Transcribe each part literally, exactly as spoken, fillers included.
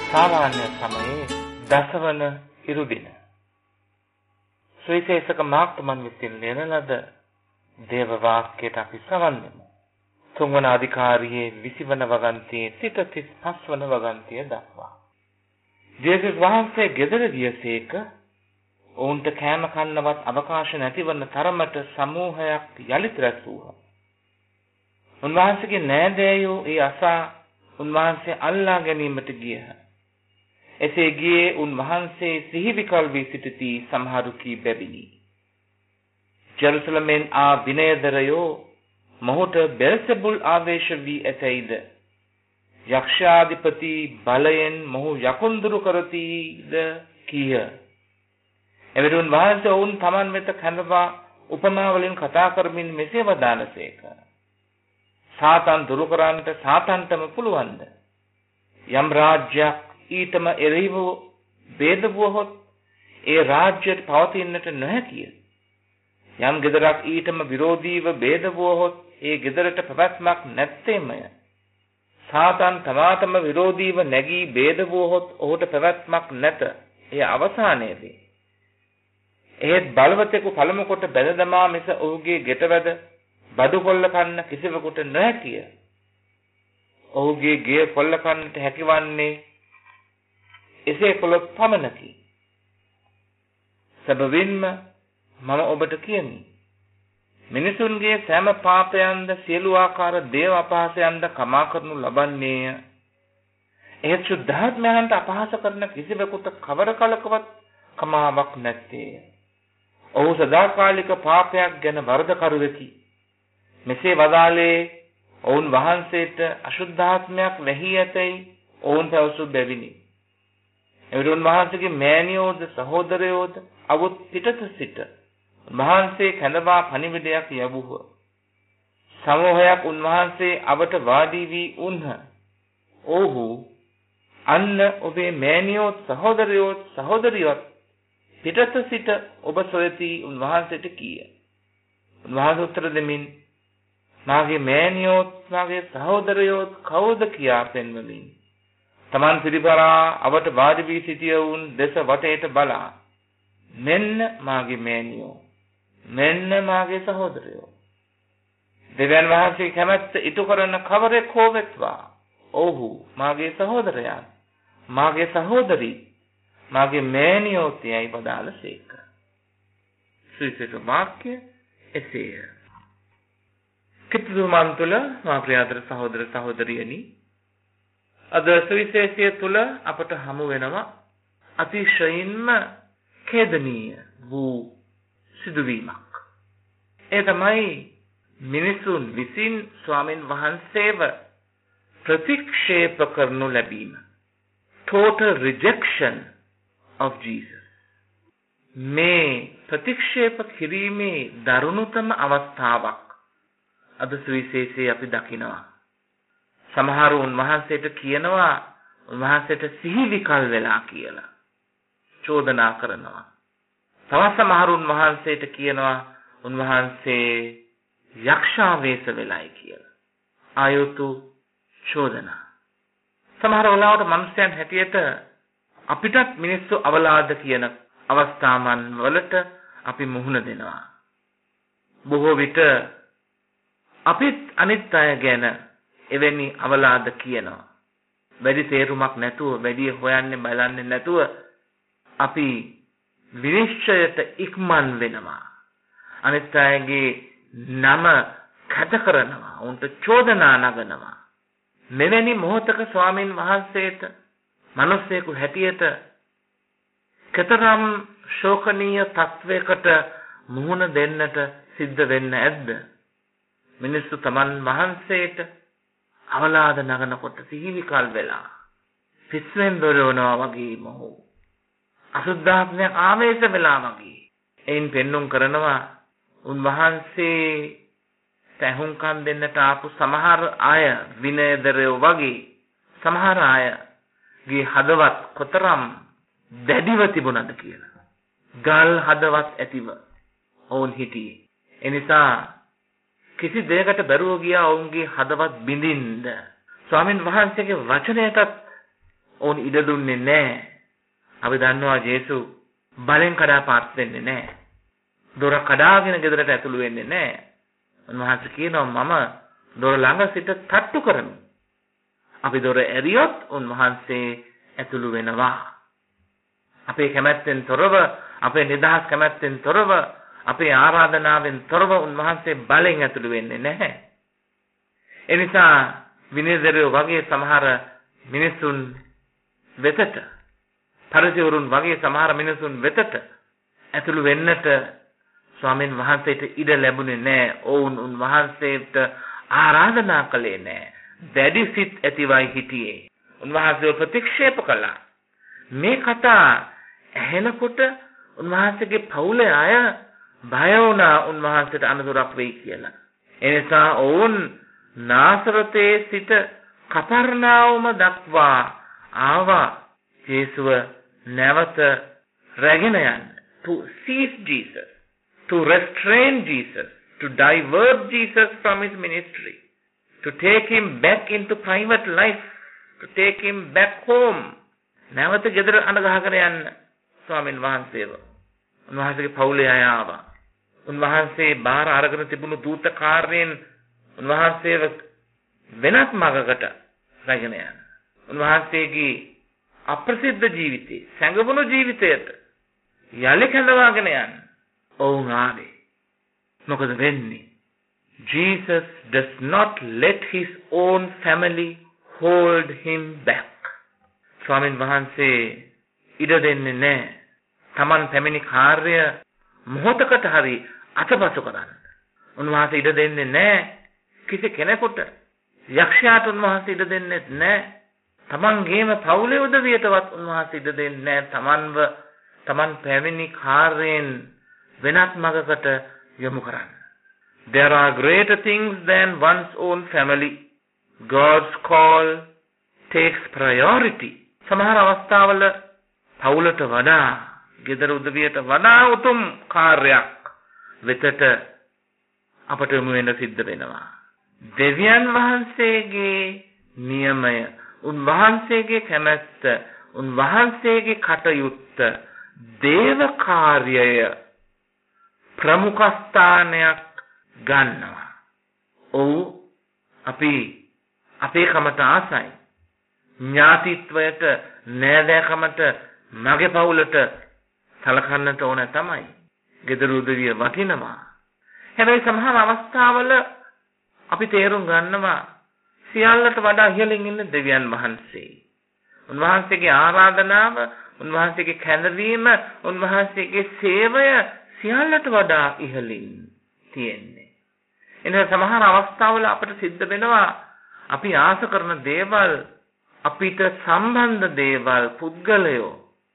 සාමාන්‍ය සමයේ දසවන ඉරුදින සුවිශේෂක මාක්තුමන් විසින් ලියන ලද දේව වාක්‍යයට අපි සවන් දෙමු. තුන්වන අධිකාරියේ විසිවන වගන්තියේ සිට තිස්පස් වන වගන්තිය දක්වා. ජේසුස් වහන්සේ ගෙදර ගියසේක ඔවුන්ට කෑම කන්නවත් අවකාශ නැතිවන තරමට සමූහයක් යලිත් රැස් වූහ. උන්වහන්සේගේ නෑදෑයෝ ඒ අසා උන්වහන්සේ අල්ලා ගැනීමට ගියහ. එසේ ගියේ උන්වහන්සේ සිහි විකල් වී සිටිති සමහරු කී බැවිනි. ජෙරුසලමෙන් ආ විනයදරයෝ මොහුට බෙල්සෙබුල් ආවේශ වී ඇතැයිද යක්ෂාධිපති බලයෙන් මොහු යකුන්දුරු කරතිද කීය. එවිට උන්වහන්සේ ඔවුන් තමන් වෙත කැඳවා උපමා වලින් කතා කරමින් මෙසේ වදාළසේක. සාතන් දුරු කරන්නට සාතන්ටම පුළුවන්ද? යම් රාජ්‍යයක් ඊටම එරෙහිව ભેද වුවහොත් ඒ රාජ්‍යයට පවතින්නට නොහැකිය. යම් ගෙදරක් ඊටම විරෝධීව ભેද වුවහොත් ඒ ගෙදරට පැවැත්මක් නැත්තේමය. සාතන් තමාටම විරෝධීව නැගී ભેද වුවහොත් ඔහුට පැවැත්මක් නැත. එය අවසානයේදී. එහෙත් බලවතෙකු පළමු කොට බැඳ දමා මිස ඔහුගේ ගෙටවැද බඩු කොල්ල කන්න කිසිවෙකුට නොහැකිය. ඔහුගේ ගේ කොල්ල කන්නට හැකිවන්නේ එසේ කළොත් පමණකි. සැබවින්ම මම ඔබට කියමි, මිනිසුන්ගේ සෑම පාපයන්ද සියලු ආකාර දේව අපහාසයන්ද කමා කරනු ලබන්නේය. එහෙත් සුද්ධාත්මයන්ට අපහාස කරන කිසිවෙකුට කවර කලකවත් කමාවක් නැත්තේය. ඔහු සදාකාලික පාපයක් ගැන වරදකරුවෙකි. මෙසේ වදාළේ ඔවුන් වහන්සේට අශුද්ධාත්මයක් වැහී ඇතැයි ඔවුන් පැවසු බැවිනි. එවිට උන්වහන්සේගේ මෑණියෝද සහෝදරයෝද අවුත් පිටත සිට උන්වහන්සේ කැඳවා පණිවිඩයක් යැවුහ. සමූහයක් උන්වහන්සේ අවට වාඩි වී උන්හ. ඔහු අන්න ඔබේ මෑණියෝත් සහෝදරයෝත් සහෝදරියොත් පිටත සිට ඔබ සොයති උන්වහන්සේට කීය. උන්වහන්සේ උත්තර දෙමින් මාගේ මෑණියෝත් මාගේ සහෝදරයෝත් කවුද කියා පෙන්වමින් තමන් පිළිපරා අවට වාඩි වී සිටියවුන් දෙස වටේට බලා මෙන්න මාගේ මෑණියෝ, මෙන්න මාගේ සහෝදරයෝ. දෙවියන් වහන්සේ කැමැත්ත ඉටු කරන කවරෙක් හෝ වෙත්වා ඔහු මාගේ සහෝදරයන්, මාගේ සහෝදරී, මාගේ මෑණියෝ යයි වදාළසේක. සුවිශේෂ වාක්‍ය එසේය. කිතුමන් තුළ මා ප්‍රියතර සහෝදර සහෝදරියනි, අද සුවිශේෂය තුළ අපට හමු වෙනවා අතිශයින්ම ඛේදනීය වූ සිදුවීමක්. ඒ තමයි මිනිසුන් විසින් ස්වාමීන් වහන්සේව ප්‍රතික්ෂේප කරනු ලැබීම. Total rejection of Jesus. මේ ප්‍රතික්ෂේප කිරීමේ දරුණුතම අවස්ථාවක් අද සුවිශේෂයේ අපි දකිනවා. සමහර උන්වහන්සේට කියනවා උන්වහන්සේට සිහි විකල් වෙලා කියලා චෝදනා කරනවා. තවත් සමහර උන්වහන්සේට කියනවා උන්වහන්සේ යක්ෂාවේශ වෙලයි කියලා. ආයුතු චෝදනා. සමහර වෙලාවට මනුස්සයන් හැටියට අපිටත් මිනිස්සු අවලාද කියන අවස්ථාවන් වලට අපි මුහුණ දෙනවා. බොහෝ විට අපිත් අනිත් අය ගැන එවැනි අවලාද කියනවා. වැඩි තේරුමක් නැතුව, වැඩි හොයන්නේ බලන්නේ නැතුව අපි විනිශ්චයට ඉක්මන් වෙනවා. අනිත් අයගේ නම කැත කරනවා, උන්ට චෝදනා නගනවා. මෙවැනි මොහොතක ස්වාමීන් වහන්සේට මිනිසෙකු හැටියට කතරම් ශෝකනීය තත්වයකට මුහුණ දෙන්නට සිද්ධ වෙන්න ඇද්ද? මිනිස්සු තමන් වහන්සේට අවලාද නගනකොට සිහිවිකල් වෙලා පිස්සෙන් දොරවනවා වගේ මොහු අසුද්ධාත්මයක් ආවේශ වෙලා වගේ එයින් පෙන්눔 කරනවා උන්වහන්සේ තැහුම්කම් දෙන්නට ආපු සමහර අය විනයදරයෝ වගේ සමහර අයගේ හදවත් කොතරම් දැඩිව තිබුණද කියලා. ගල් හදවත් ඇතිව ඔවුන් හිටියේ. එනිසා කිසි දෙයකට බැරුව ගියා ඔවුන්ගේ හදවත් බිඳින්න. ස්වාමින් වහන්සේගේ වචනයටත් ඕන් ඉඩ දුන්නේ නැහැ. අපි දන්නවා ජේසුස් බලෙන් කඩාපාත් වෙන්නේ නැහැ. දොර කඩාගෙන ගෙදරට ඇතුළු වෙන්නේ නැහැ. උන්වහන්සේ කියනවා මම දොර ළඟ සිට තට්ටු කරමි. අපි දොර ඇරියොත් උන්වහන්සේ ඇතුළු වෙනවා. අපේ කැමැත්තෙන් තොරව, අපේ නිදහස් කැමැත්තෙන් තොරව, අපේ ආරාධනාවෙන් තොරව උන්වහන්සේ බලෙන් ඇතුළු වෙන්නේ නැහැ. ඒ නිසා විනයදරයෝ වගේ සමහර මිනිසුන් වෙතට, පරිසවරුන් වගේ සමහර මිනිසුන් වෙතට ඇතුළු වෙන්නට ස්වාමීන් වහන්සේට ඉඩ ලැබුණේ නැහැ. ඔවුන් උන්වහන්සේට ආරාධනා කළේ නැහැ. දැඩි සිත් ඇතිවයි හිටියේ. උන්වහන්සේව ප්‍රතික්ෂේප කළා. මේ කතා ඇහෙනකොට උන්වහන්සේගේ පවුලේ අය බය වුණා උන්වහන්සේට අනතුරක් වෙයි කියලා. ඒ නිසා ඔවුන් නාසරතේ සිට කපර්නාවුම දක්වා ආවා ජේසුව නැවත රැගෙන යන්න. To seize Jesus, to restrain Jesus, to divert Jesus from his ministry, to take him back into private life, to take him back home. නැවත ගෙදර අඬ ගහගෙන යන්න ස්වාමීන් වහන්සේව. උන්වහන්සේගේ පවුලේ අය ආවා. උන්වහන්සේ බාර අරගෙන තිබුණු දූත කාර්යයෙන් උන්වහන්සේව වෙනත් මගකට රැගෙන යන්න. උන්වහන්සේගේ අප්‍රසිද්ධ ජීවිතේ, සැඟවුණු ජීවිතයට යලි කැඳවාගෙන යන්න ඔවුන් ආවේ. මොකද වෙන්නේ? Jesus does not let his own family hold him back. ස්වාමීන් වහන්සේ ඉඩ දෙන්නේ නැහැ. Taman පැමිණි කාර්ය මොහොතකට හරි අතපසු කරන්න. උන්වහන්සේ ඉඩ දෙන්නේ නැහැ කිසි කෙනෙකුට. යක්ෂයාට උන්වහන්සේ ඉඩ දෙන්නේ නැහැ. Tamanගේම පවුලේ උදවියටවත් උන්වහන්සේ ඉඩ දෙන්නේ නැහැ. Tamanව Taman පැමිණි කාර්යයෙන් වෙනත් මගකට යොමු කරන්න. There are greater things than one's own family. God's call takes priority. සමහර අවස්ථාවල පවුලට වඩා, ගෙදර උදවියට වඩා උතුම් කාර්යයක් වෙතට අපට යොමු වෙන්න සිද්ධ වෙනවා. දෙවියන් වහන්සේගේ නියමය, උන්වහන්සේගේ කැමැත්ත, උන්වහන්සේගේ කටයුත්ත, දේව කාර්යය ප්‍රමුඛ ස්ථානයක් ගන්නවා. ඔව් අපි අපේ කමට ආසයි. ඥාතිත්වයට, නෑදෑකමට, මගේ පවුලට සලකන්නට ඕන තමයි. ගෙදර උදවිය වටිනවා. හැබැයි සමහර අවස්ථාවල අපි තේරුම් ගන්නවා සියල්ලට වඩා ඉහළින් ඉන්න දෙවියන් වහන්සේ. උන්වහන්සේගේ ආරාධනාව, උන්වහන්සේගේ කැඳවීම, උන්වහන්සේගේ සේවය සියල්ලට වඩා ඉහළින් තියෙන්නේ. එනිසා සමහර අවස්ථාවල අපට සිද්ධ වෙනවා අපි ආස කරන දේවල්, අපිට සම්බන්ධ දේවල්, පුද්ගලයෝ,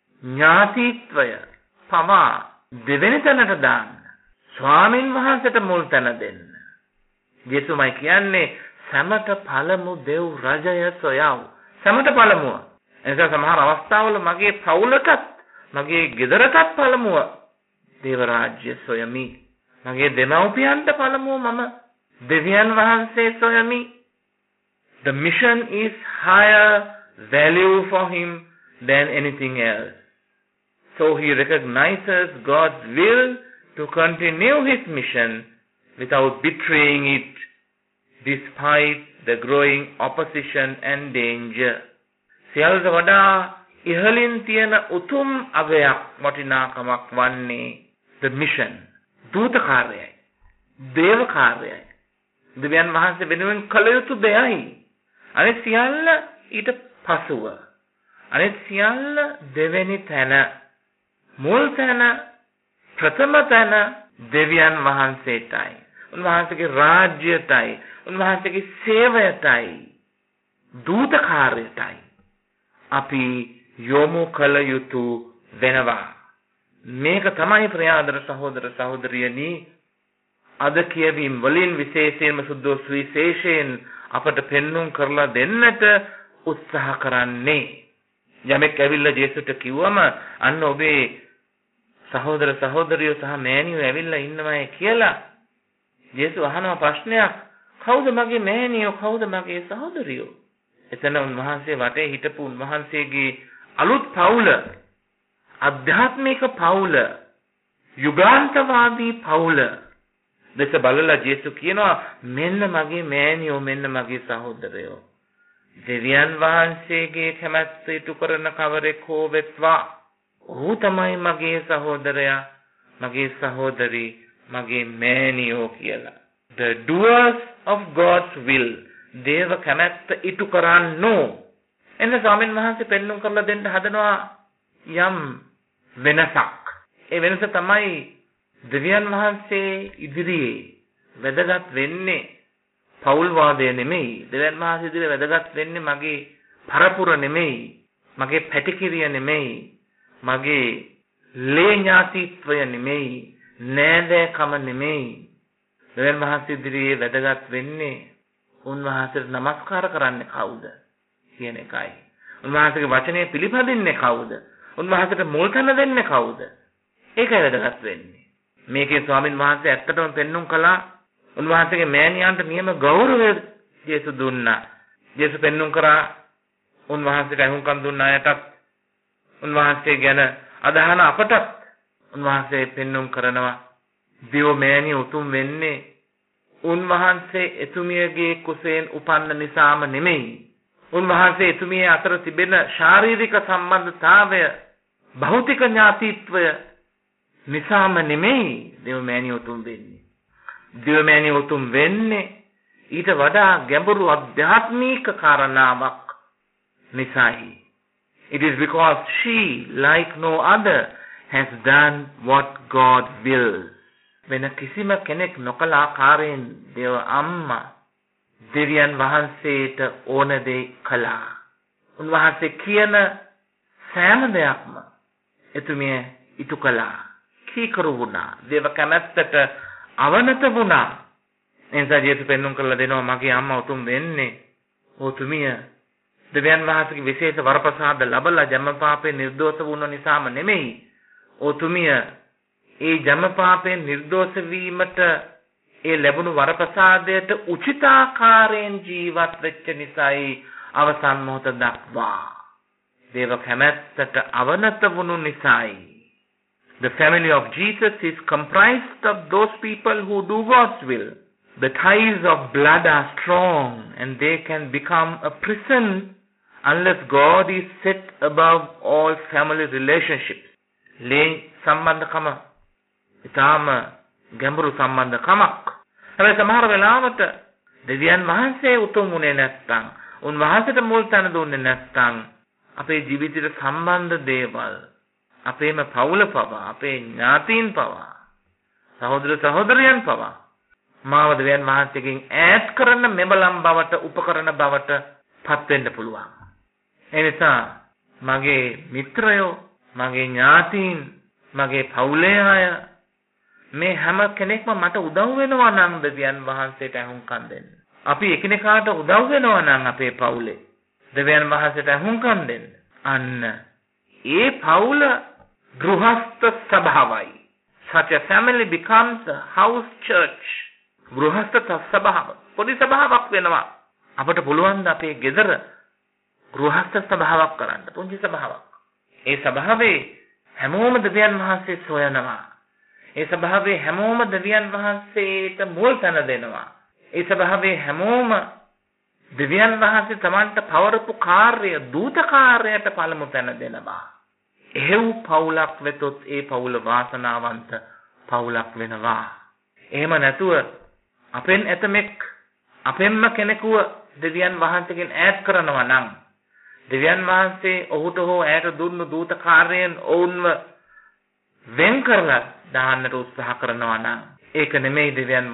ඥාතිත්වය පවා දෙවෙනි තැනට දාන්න. ස්වාමින් වහන්සේට මුල් තැන දෙන්න. ජේසුමයි කියන්නේ සමත පළමු දෙව් රජය සොයව. සමත පළමුව. එනිසා සමහර අවස්ථාවල මගේ පවුලටත්, මගේ ගෙදරටත් පළමුව දේව රාජ්‍ය සොයමි. මගේ දෙමව්පියන්ට පළමුව මම දෙවියන් වහන්සේ සොයමි. The mission is higher value for him than anything else. So he recognizes God's will to continue his mission without betraying it despite the growing opposition and danger. සියල්ලට වඩා ඉහළින් තියෙන උතුම් අගයක්, වටිනාකමක් වන්නේ the mission, දූත කාර්යයයි, දේව කාර්යයයි. දෙවියන් වහන්සේ වෙනුවෙන් කළ යුතු දෙයයි. අනිත් සියල්ල ඊට පසුව. අනිත් සියල්ල දෙවෙනි තැන, මුල් තැන, ප්‍රථම තැන දෙවියන් වහන්සේටයි. උන්වහන්සේගේ රාජ්‍යයටයි, උන්වහන්සේගේ සේවයටයි, දූත කාර්යයටයි අපි යොමු කළ යුතු වෙනවා. මේක තමයි ප්‍රියාදර සහෝදර සහෝදරියනි අද කියවීම වලින් විශේෂයෙන්ම සුද්ධ සුවිශේෂයෙන් අපට පෙන්වුම් කරලා දෙන්නට උත්සාහ කරන්නේ. යමෙක් ඇවිල්ලා ජේසුට කිව්වම අන්න ඔබේ සහෝදර සහෝදරියෝ සහ මෑණියෝ ඇවිල්ලා ඉන්නවයි කියලා ජේසු අහනවා ප්‍රශ්නයක්. කවුද මගේ මෑණියෝ, කවුද මගේ සහෝදරියෝ? එතන උන්වහන්සේ වටේ හිටපු උන්වහන්සේගේ අලුත් පවුල, අධ්‍යාත්මික පවුල, යුගාන්තවාදී පවුල දෙස බලලා ජේසු කියනවා මෙන්න මගේ මෑණියෝ, මෙන්න මගේ සහෝදරයෝ. දෙවියන් වහන්සේගේ කැමැත්ත ඉටු කරන කවරෙක් හෝ වෙත්වා, ඔහු තමයි මගේ සහෝදරයා, මගේ සහෝදරි, මගේ මෑණියෝ කියලා. The doers of God's will, දේව කැමැත්ත ඉටු කරන්නෝ. එන්න ස්වාමීන් වහන්සේ පෙන්වුම් කරලා දෙන්න හදනවා යම් වෙනසක්. ඒ වෙනස තමයි දෙවියන් වහන්සේ ඉදිරියේ වැදගත් වෙන්නේ පෞල් වාදය නෙමෙයි. දෙවියන් වහන්සේ ඉදිරියේ වැදගත් වෙන්නේ මගේ පරපුර නෙමෙයි, මගේ පැටිකිරිය නෙමෙයි, මගේ ලේ ඥාතිත්වය නෙමෙයි, නෑදෑකම නෙමෙයි. දෙවියන් වහන්සේ ඉදිරියේ වැදගත් වෙන්නේ උන්වහන්සේට නමස්කාර කරන්නේ කවුද කියන එකයි. උන්වහන්සේගේ වචනය පිළිපදින්නේ කවුද? උන්වහන්සේට මුල් තැන දෙන්නේ කවුද? ඒකයි වැදගත් වෙන්නේ. මේකේ ස්වාමින් වහන්සේ ඇත්තටම පෙන්눔 කළා. උන්වහන්සේගේ මෑණියන්ට නියම ගෞරවය ජේසු දුන්නා. ජේසු පෙන්눔 කරා උන්වහන්සේට අහුම්කම් දුන්න අයටත්, උන්වහන්සේ ගැන අදහන අපටත් උන්වහන්සේ පෙන්눔 කරනවා. දිව මෑණිය උතුම් වෙන්නේ උන්වහන්සේ එතුමියගේ කුසෙන් උපන්න නිසාම නෙමෙයි. උන්වහන්සේ එතුමිය අතර තිබෙන ශාරීරික සම්බන්ධතාවය, භෞතික ඥාතිත්වය නිසාම නෙමෙයි දෙව මෑණිය උතුම් වෙන්නේ. දෙව මෑණිය උතුම් වෙන්නේ ඊට වඩා ගැඹුරු අධ්‍යාත්මික කාරණාවක් නිසායි. It is because she, like no other, has done what God wills. වෙන කිසිම කෙනෙක් නොකල ආකාරයෙන් දේව අම්මා දෙවියන් වහන්සේට ඕන දේ කළා. උන්වහන්සේ කියන සෑම දෙයක්ම එතුමිය ඉටු කළා. කීකරු වුණා. දේව කැමැත්තට අවනත වුණා. එනිසා ජේසුස් පෙන්වුම් කරලා දෙනවා මගේ අම්මා උතුම් වෙන්නේ ඔතුමිය දෙවියන් වහන්සේගේ විශේෂ වරප්‍රසාද ලැබලා ජන්මපාපේ නිර්දෝෂ වුණ නිසාම නෙමෙයි. ඔතුමිය ඒ ජන්මපාපේ නිර්දෝෂ වීමට ඒ ලැබුණු වරප්‍රසාදයට උචිතාකාරයෙන් ජීවත් වෙච්ච නිසායි අවසන් මොහොත දක්වා දේව කැමැත්තට අවනත වුණු නිසායි. The family of Jesus is comprised of those people who do God's will. The ties of blood are strong and they can become a prison unless God is set above all family relationships. ලේ සම්බන්ධකම ඊටාම ගැඹුරු සම්බන්ධකමක්. හැබැයි සමහර වෙලාවට දෙවියන් වහන්සේ උතුම් වුණේ නැත්නම්, උන්වහන්සේට මුල් තැන දුන්නේ නැත්නම් අපේ ජීවිතේට සම්බන්ධ දේවල්, අපේම පවුල පවා, අපේ ඥාතීන් පවා, සහෝදර සහෝදරයන් පවා මාව දෙවියන් වහන්සේගෙන් ඈත් කරන මෙබලම් බවට, උපකරණ බවට පත් වෙන්න පුළුවන්. ඒ නිසා මගේ මිත්‍රයෝ, මගේ ඥාතීන්, මගේ පවුලේ අය මේ හැම කෙනෙක්ම මට උදව් වෙනවා නම් දෙවියන් වහන්සේට අහුම්කම් දෙන්න. අපි එකිනෙකාට උදව් වෙනවා නම් අපේ පවුලේ දෙවියන් වහන්සේට අහුම්කම් දෙන්න. අන්න ඒ පවුල ගෘහස්ත සභාවයි. Such a family becomes a house church. ගෘහස්ත සභාව පොඩි සභාවක් වෙනවා. අපට පුළුවන් ද අපේ ගෙදර ගෘහස්ත සභාවක් කරන්න, පුංචි සභාවක්. ඒ සභාවේ හැමෝම දෙවියන් වහන්සේ සොයනවා. ඒ සභාවේ හැමෝම දෙවියන් වහන්සේට මුල් තැන දෙනවා. ඒ සභාවේ හැමෝම දෙවියන් වහන්සේ තමන්ට පවරපු කාර්ය, දූත කාර්යයට පළමු තැන දෙනවා. එහෙව් පවුලක් වෙතොත් ඒ පවුල වාසනාවන්ත පවුලක් වෙනවා. එහෙම නැතුව අපෙන් ඇතමෙක් අපෙන්ම කෙනෙකුව දෙවියන් වහන්සේගෙන් ඈත් කරනවා නම්, දෙවියන් වහන්සේ ඔහුට හෝ ඇයට දුන්නු දූත කාර්යයෙන් ඔවුන්ව වෙන් කරලා දාන්නට උත්සාහ කරනවා නම්, ඒක නෙමෙයි දෙවියන්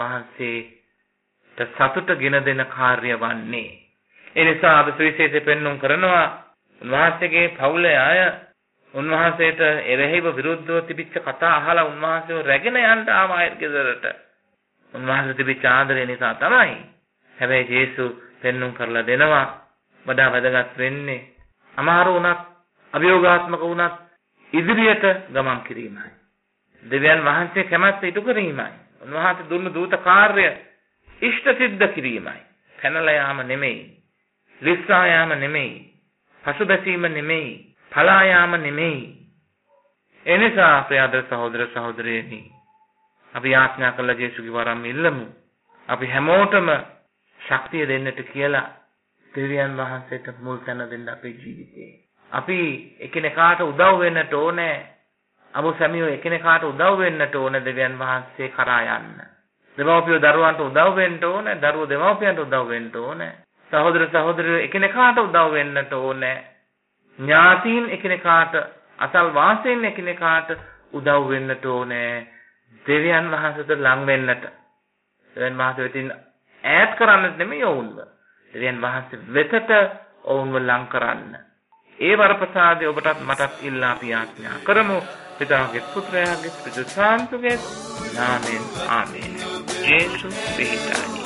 වහන්සේට සතුට ගෙන දෙන කාර්ය වන්නේ. ඒ නිසා අද සුවිශේෂයෙන් පෙන්වුම් කරනවා උන්වහන්සේගේ පවුලේ අය උන්වහන්සේට එරෙහිව විරුද්ධව තිබිච්ච කතා අහලා උන්වහන්සේව රැගෙන යන්න ආව අය ගෙදරට. උන්වහන්සේ තිබිච්ච ආදරය නිසා තමයි. හැබැයි ජේසුස් පෙන්වුම් කරලා දෙනවා වඩා වැදගත් වෙන්නේ අමාරු වුණත්, අභියෝගාත්මක වුණත් ඉදිරියට ගමන් කිරීමයි. දෙවියන් වහන්සේ කැමැත්ත ඉටු කිරීමයි. උන්වහන්සේ දුන්නු දූත කාර්ය ඉෂ්ට සිද්ධ කිරීමයි. පැනලා යාම නෙමෙයි. ලිස්සා යාම නෙමෙයි. පසුබැසීම නෙමෙයි. පලා යාම නෙමෙයි. එනිසා අපේ ආදර සහෝදර සහෝදරියනි අපි ආඥා කළ ජේසුගේ වරම් ඉල්ලමු. අපි හැමෝටම ශක්තිය දෙන්නට කියලා දෙවියන් වහන්සේට මුල් තැන දෙන්න අපේ ජීවිතේ. අපි එකිනෙකාට උදව් වෙන්නට ඕනේ. අමු සැමියෝ එකිනෙකාට උදව් වෙන්නට ඕනේ දෙවියන් වහන්සේ කරා යන්න. දෙමව්පියෝ දරුවන්ට උදව් වෙන්න ඕනේ. දරුවෝ දෙමව්පියන්ට උදව් වෙන්න ඕනේ. සහෝදර සහෝදරියෝ එකිනෙකාට උදව් වෙන්නට ඕනේ. ඥාතීන් එකිනෙකාට අසල් වාසීන් එකිනෙකාට උදව් වෙන්නට ඕනේ. දෙවියන් වහන්සේට ලං වෙන්නට. දෙවියන් වහන්සේ වෙතින් ඈත් කරන්නට නෙමෙයි ඔවුන්ව. දෙවියන් වහන්සේ වෙතට ඔවුන්ව ලං කරන්න. ඒ වරප්‍රසාදය ඔබටත් මටත් ඉල්ලා අපි ආඥා කරමු. පිතාගේ පුත්‍රයාගේ පිදුසාන්තුගේ නාමයෙන් ආමේන්. ජේසුස් පිහිටානි.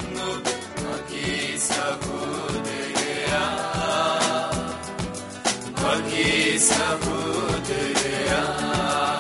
මගේ සහෝදරයා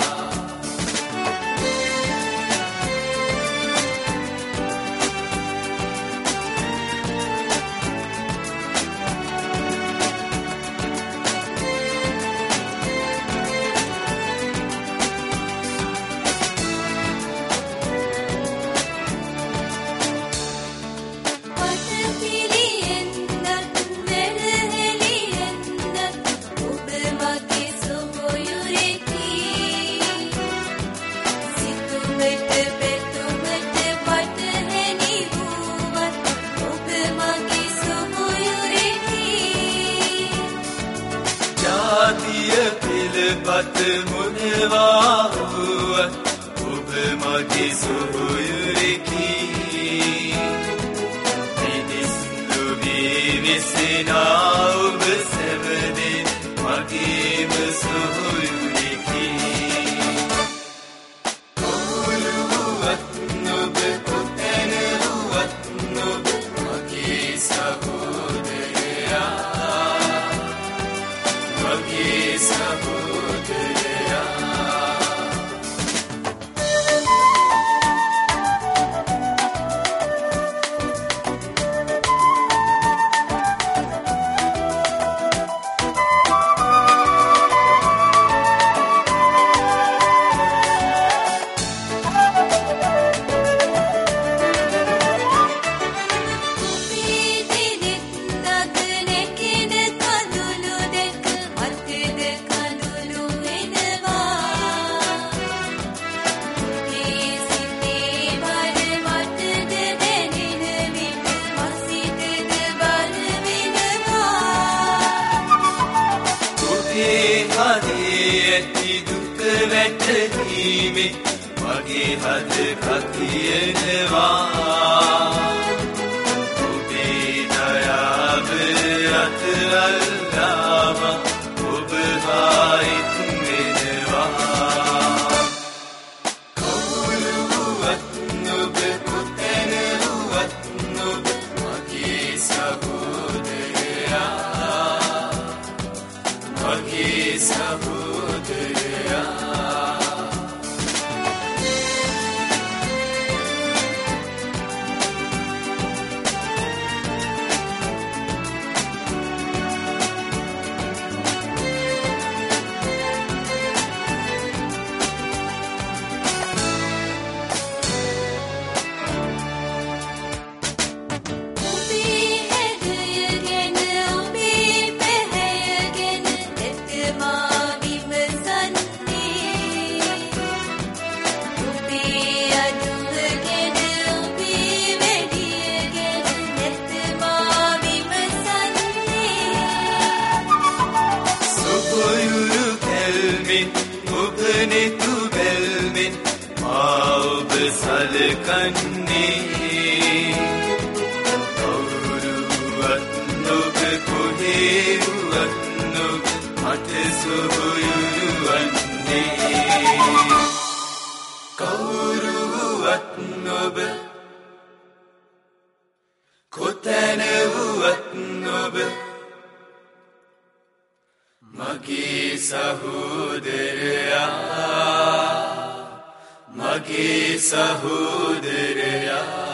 පත මුදවා වූ ඔබ මගේ සොයුරෙකි මිනිස් ලොවේ වෙසෙනා ඔබ සැවදෙන් මගේම සොයුරෙකි කොහොලුවත් නොබ කොතැන වුවත් නොබ මගේ සහෝදරයා මගේ සහෝදරයා මගේ හද කතියනවා ඔබේ දයාව අතල්ලාම ඔබ හායිත් වෙනවා කවුරුවත් නොබ කොතැන වුවත් නොබ මගේ සහෝදරයා මගේ සහෝදරයා මගේ සහෝදරයා